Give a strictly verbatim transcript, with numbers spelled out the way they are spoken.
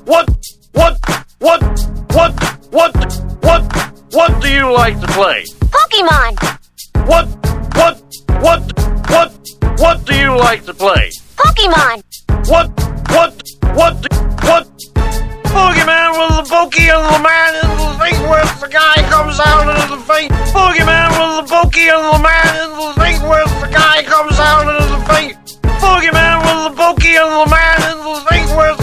What, what, what, what, what, what, what do you like to play? Pokemon. What, what, what, what, what do you like to play? Pokemon. What, what, what, what? Boogeyman with the pokey and the man in the thing where the guy comes out into the thing. Boogeyman with the pokey and the man in the thing where the guy comes out into the thing. Boogeyman with the pokey and the man in the thing where the